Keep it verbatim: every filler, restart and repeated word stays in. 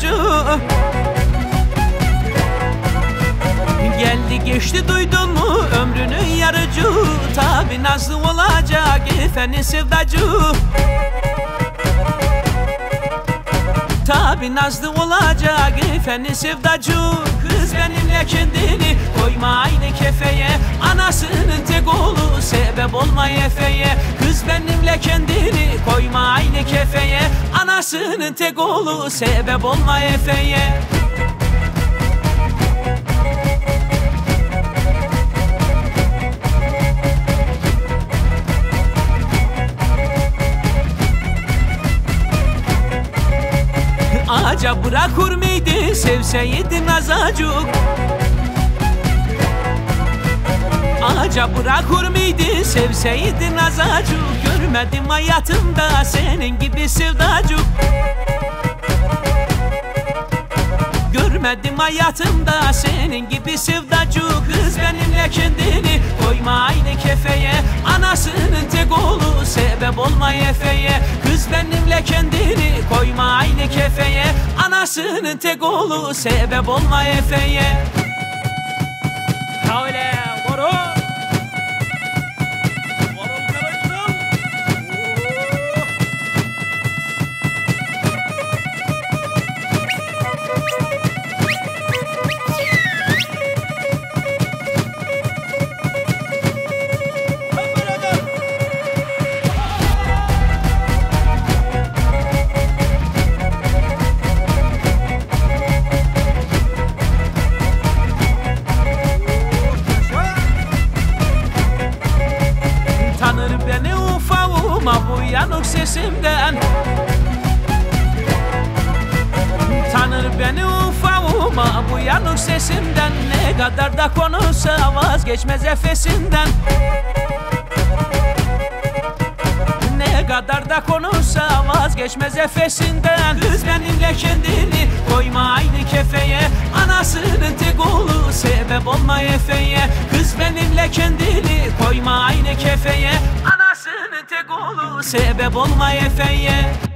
aracı. Geldi geçti duydun mu ömrünün yarıcı. Tabi nazlı olacak efendi sevdacı. Tabi nazlı olacak efendi sevdacı. Kız benimle kendini koyma aynı kefeye. Anasının tek oğlu sebep olma efeye. Kız benimle kendini koyma aynı kefeye. Anasının tek oğlu sebep olma efeye. Ağaca bırakır mıydın sevseydin azacık? Ağaca bırakır mıydın sevseydin azacık? Görmedim hayatımda senin gibi sevdacık. Görmedim hayatımda senin gibi sevdacık. Kız benimle kendini koyma aynı kefeye. Anasının tek oğlu sebep olma efeye. Kız benimle kendini koyma aynı kefeye. Anasının tek oğlu sebep olma efeye. Öyle vuru. Beni ufağıma bu yanık sesimden. Tanır beni ufağıma bu yanık sesimden. Ne kadar da konuşsa vazgeçmez efesinden. Ne kadar da konuşsa vazgeçmez efesinden. Kız benimle kendini koyma aynı kefeye. Anasının tek oğlu sebep olma efeye. Kız benimle kendini koyma aynı kefeye. Anasının tek oğlu sebep olma efeye.